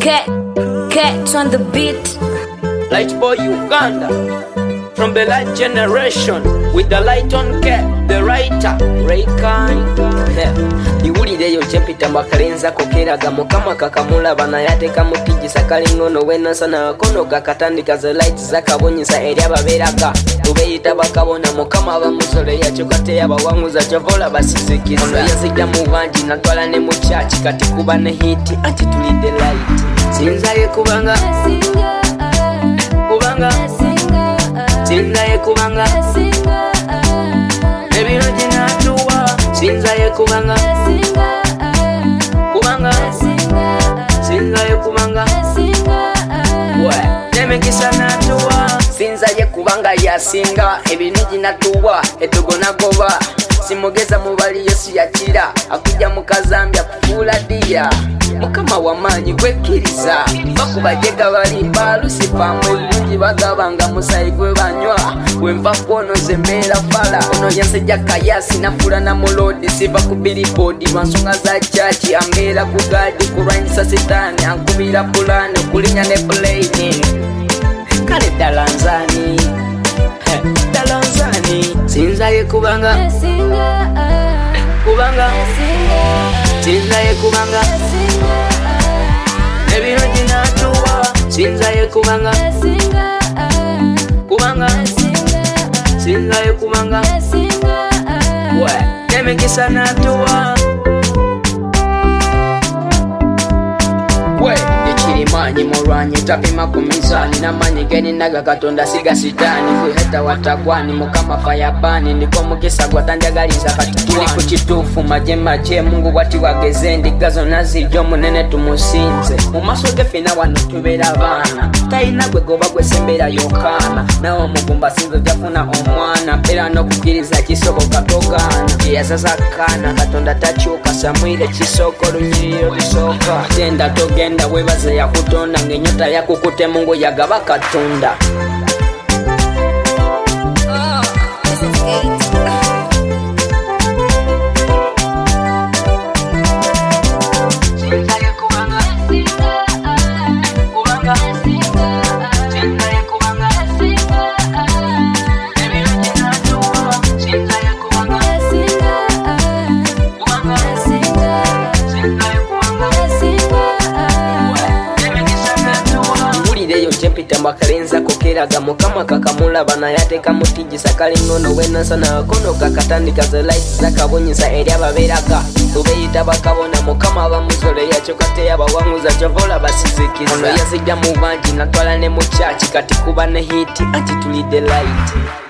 Cat on the beat. Light boy Uganda, from the light generation, with the light on cat, the writer, Raykan. Iwulireyo kyempita mbakalenza kokeraga mukama kakamula bana yateka mutijisa kalingono wenasana kono kakatandika ze light zakabonyisa eri ababeeraga tubeyita bakabona mukama abamuzole yakyokate yabawanguza kyovola basizikiza ono yazijja mu bangi natwala ne mu church kati kuba ne hit anti tulidde light sinzaye kubanga sinzaye kubanga ebiro ginatuwa sinzaye kubanga sinzaye kubanga nemekisa natuwa sinzaye kubanga yasinga ebintu ginatuwa etugonagoba simugeza mubali yesu yakira akujja mukazambya kufuula dira mukama wamanyi gwekiriza bakubajega balimba lusifa mwebungi bagabanga musayi gwe banywa wenva kwonoza embeera fala ono yansejja kayasi nafula na mulodi siva ku bilibodi lwansonga za chachi ambeera ku gadi kulwanyisa sitaani ankubira pulani okulinya ne pulaini kale ddala nzani sinzaye kubanga sinzaye kubanga ebiro ginatuwa sinzaye kubanga sinzaye kubanga nemekisa natuwa ekirimanyi mulwanyi tapima ku mizani namanyi geni naga katonda siga sitani kwiheta watagwani mukama fayabani ndiko mukisa gwatanjagaliza kati tuli ku kituufu maje mungu bwati wageze endiga zonna zijja omunene tumusinze mu maaso ge fena wano tubeera baana talina gwe goba gwesembera yokaana nawe omugumba sinza ojjafuna omwana mpeera n'okukkiriza kisoboka togaana gyeyasasa kaana katonda takyuka samwire kisooka olunyiriro lusooka tenda togenda webaze yakutonda ng'enyota yakukute mungu yagaba katonda. Mbakalenza kokeraga mukama kakamula bana yateka mutijisa kalingono wenasana kono kakatandika ze light zakabonyisa eri ababeeraga tubeyita bakabona mukama abamuzole yakyokate yabawanguza kyovola basizikiza ono yazijja mu bangi natwala ne mu church kati kuba ne hit anti tulidde light